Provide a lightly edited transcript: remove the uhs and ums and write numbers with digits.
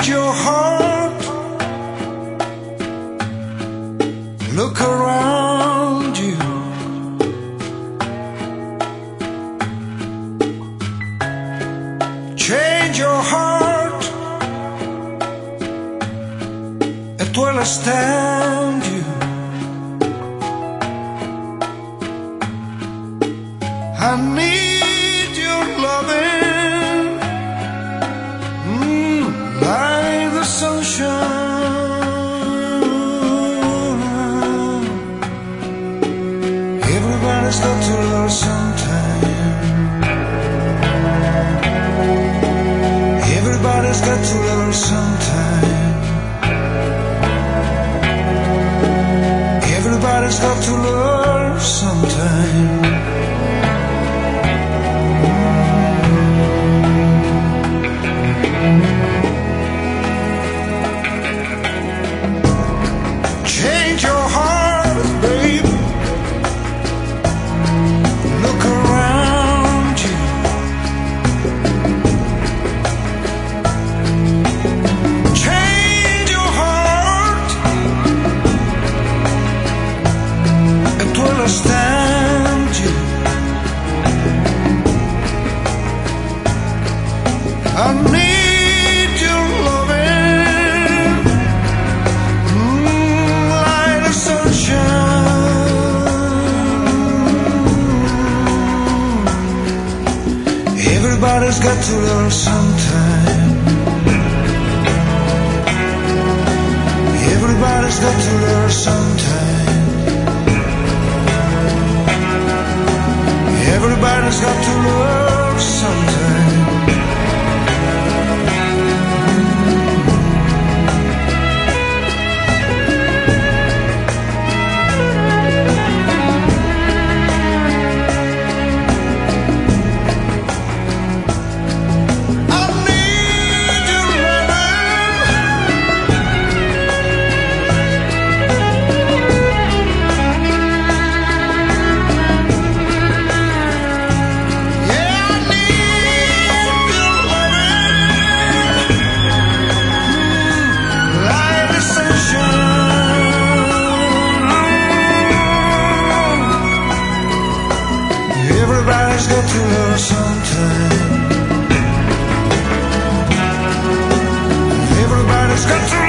your heart. Look around you. Change your heart. It will astound you. I need your loving, like the sunshine. Everybody's got to learn sometime. Everybody's got to learn sometime. Everybody's got to learn sometime. Change your heart, babe. Look around you. Change your heart. It will astound you. I need your loving, like the sunshine. Everybody's got to learn sometime. Everybody's got to learn sometime. Everybody's got to learn sometime. Everybody's got to learn sometime. Everybody's got to